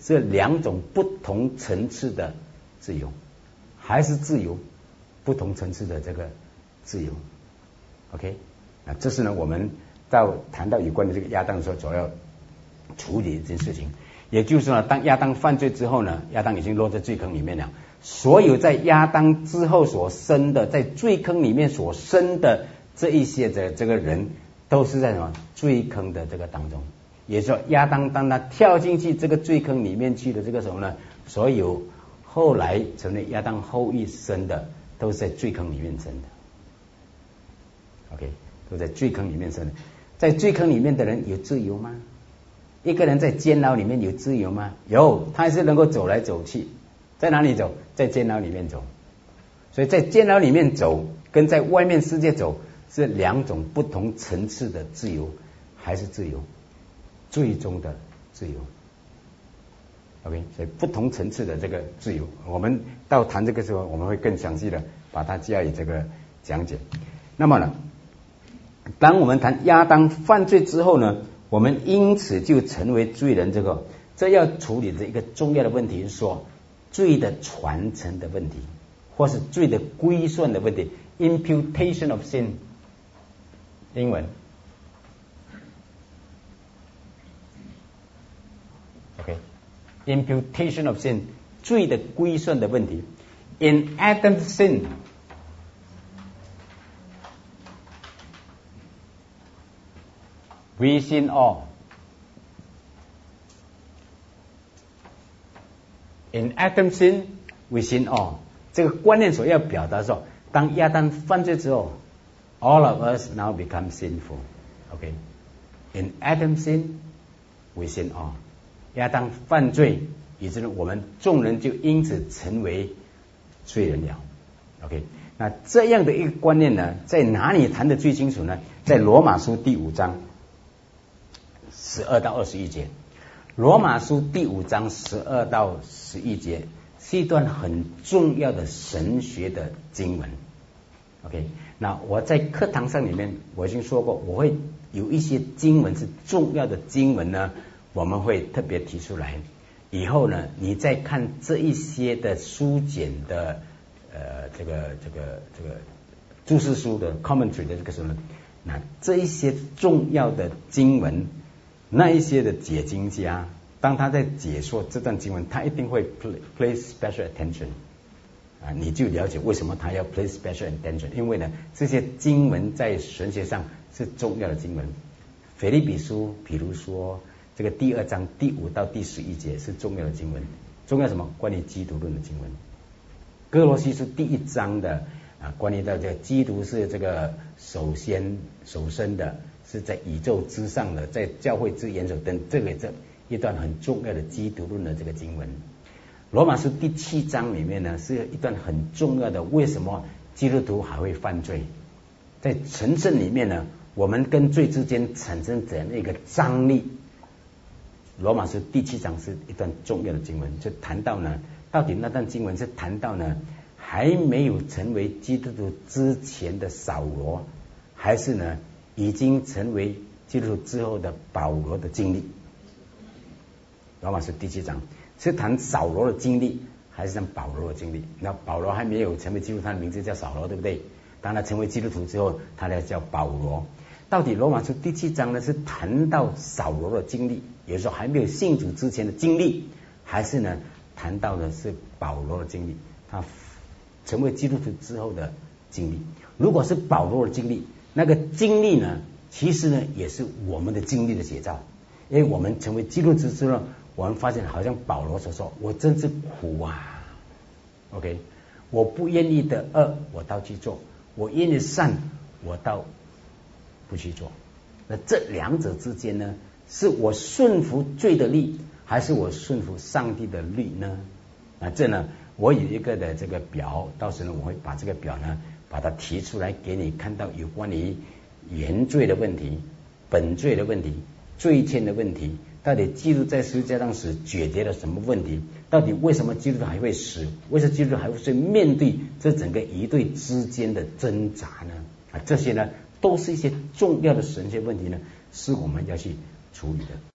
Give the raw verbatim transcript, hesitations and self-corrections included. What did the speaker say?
是两种不同层次的自由，还是自由，不同层次的这个自由。OK， 那这是呢我们到谈到有关的这个亚当的时候所要处理的一件事情。也就是说呢，当亚当犯罪之后呢，亚当已经落在罪坑里面了。所有在亚当之后所生的，在罪坑里面所生的这一些的这个人，都是在什么罪坑的这个当中。也就是说，亚当当他跳进去这个罪坑里面去的这个时候呢，所有后来成为亚当后裔生的，都是在罪坑里面生的。OK， 都在罪坑里面生的。在罪坑里面的人有自由吗？一个人在监牢里面有自由吗？有，他还是能够走来走去。在哪里走？在监牢里面走。所以在监牢里面走跟在外面世界走是两种不同层次的自由，还是自由，最终的自由。 OK， 所以不同层次的这个自由，我们到谈这个时候我们会更详细的把它加以这个讲解。那么呢，当我们谈亚当犯罪之后呢，我们因此就成为罪人，这个这要处理的一个重要的问题是说罪的传承的问题，或是罪的归顺的问题 imputation of sin， 英文 OK imputation of sin， 罪的归顺的问题。 In Adam's sin， we sin all。 In Adam's sin, we sin all。 这个观念所要表达说，当亚当犯罪之后 all of us now become sinful。 OK， In Adam's sin, we sin all。 亚当犯罪，以致我们众人就因此成为罪人了。 OK， 那这样的一个观念呢，在哪里谈得最清楚呢？在罗马书第五章十二到二十一节。罗马书第五章十二到十一节是一段很重要的神学的经文。 OK， 那我在课堂上里面我已经说过，我会有一些经文是重要的经文呢，我们会特别提出来。以后呢，你再看这一些的书简的呃这个这个这个注释书的 commentary 的这个时候呢，那这一些重要的经文，那一些的解经家，当他在解说这段经文，他一定会 play, play special attention 啊，你就了解为什么他要 play special attention， 因为呢，这些经文在神学上是重要的经文。腓立比书，比如说这个第二章第五到第十一节是重要的经文，重要什么？关于基督论的经文。哥罗西书第一章的啊，关于到这个基督是这个首先首生的，是在宇宙之上的，在教会之元首等，这个这一段很重要的基督论的这个经文。罗马书第七章里面呢，是一段很重要的，为什么基督徒还会犯罪？在成圣里面呢，我们跟罪之间产生怎样的一个张力？罗马书第七章是一段重要的经文，就谈到呢，到底那段经文是谈到呢，还没有成为基督徒之前的扫罗，还是呢已经成为基督徒之后的保罗的经历？罗马书第七章是谈扫罗的经历，还是谈保罗的经历？那保罗还没有成为基督徒，他的名字叫扫罗，对不对？当他成为基督徒之后，他才叫保罗。到底罗马书第七章呢，是谈到扫罗的经历，也就是说还没有信主之前的经历，还是呢谈到的是保罗的经历，他成为基督徒之后的经历？如果是保罗的经历，那个经历呢，其实呢也是我们的经历的写照。因为我们成为基督徒之后，我们发现好像保罗所说，我真是苦啊 OK， 我不愿意的恶我倒去做，我愿意善我倒不去做。那这两者之间呢，是我顺服罪的律，还是我顺服上帝的律呢？啊，这呢我有一个的这个表，到时呢我会把这个表呢把它提出来给你看到，有关于原罪的问题、本罪的问题、罪愆的问题，到底基督在十字架上死解决了什么问题？到底为什么基督还会死？为什么基督还会去面对这整个一对之间的挣扎呢？啊，这些呢都是一些重要的神学问题呢，是我们要去处理的。